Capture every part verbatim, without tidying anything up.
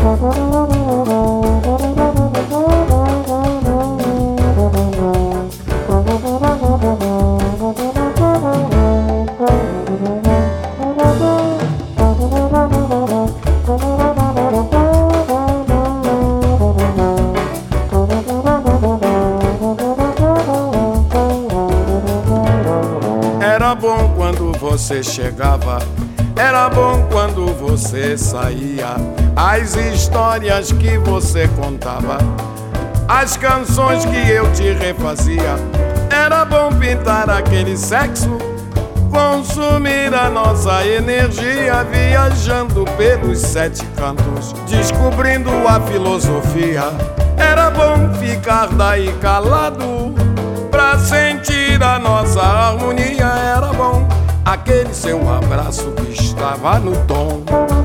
Era bom quando você chegava, era bom quando você saía. As histórias que você contava, as canções que eu te refazia. Era bom pintar aquele sexo, consumir a nossa energia, viajando pelos sete cantos, descobrindo a filosofia. Era bom ficar daí calado pra sentir a nossa harmonia. Era bom aquele seu abraço que estava no tom.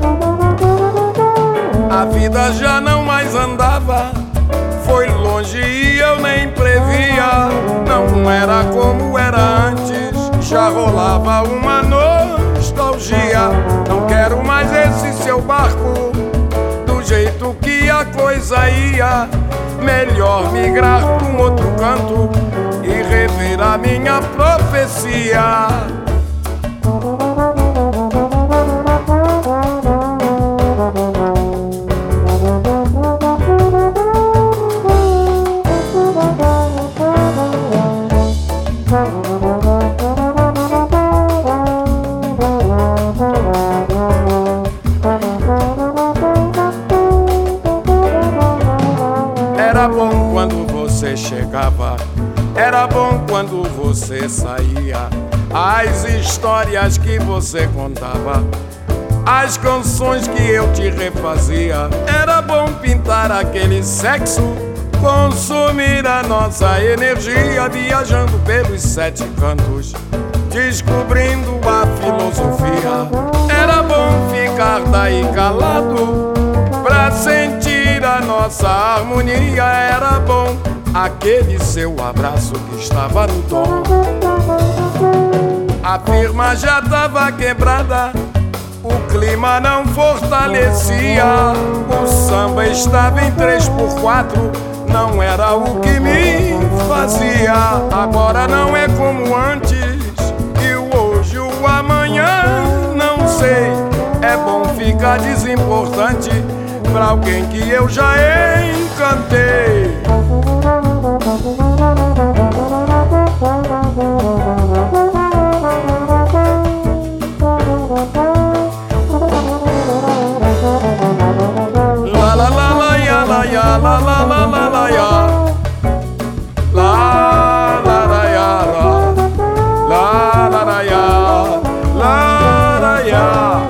A vida já não mais andava, foi longe e eu nem previa. Não era como era antes, já rolava uma nostalgia. Não quero mais esse seu barco, do jeito que a coisa ia. Melhor migrar pra um outro canto e rever a minha profecia. Era bom quando você chegava, era bom quando você saía. As histórias que você contava, as canções que eu te refazia. Era bom pintar aquele sexo, consumir a nossa energia, viajando pelos sete cantos, descobrindo a filosofia. Era bom ficar daí calado pra sentir a nossa harmonia. Era bom aquele seu abraço que estava no tom. A firma já tava quebrada, o clima não fortalecia. O samba estava em três por quatro, não era o que me fazia. Agora não é como antes, e o hoje, o amanhã, não sei. É bom ficar desimportante pra alguém que eu já encantei. La la la la ya la ya la la la la la ya. La la la ya la la la la ya la la ya.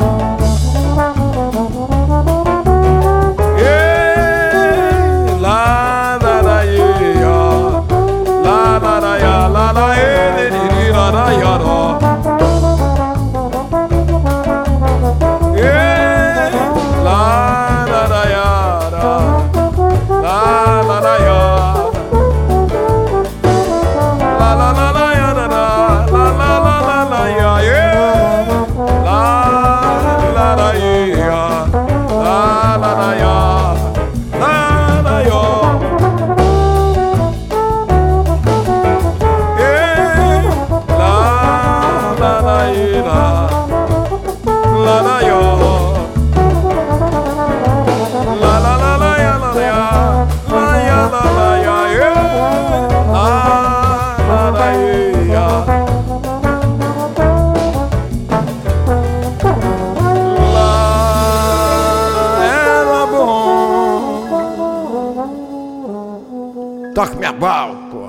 Toque minha balco.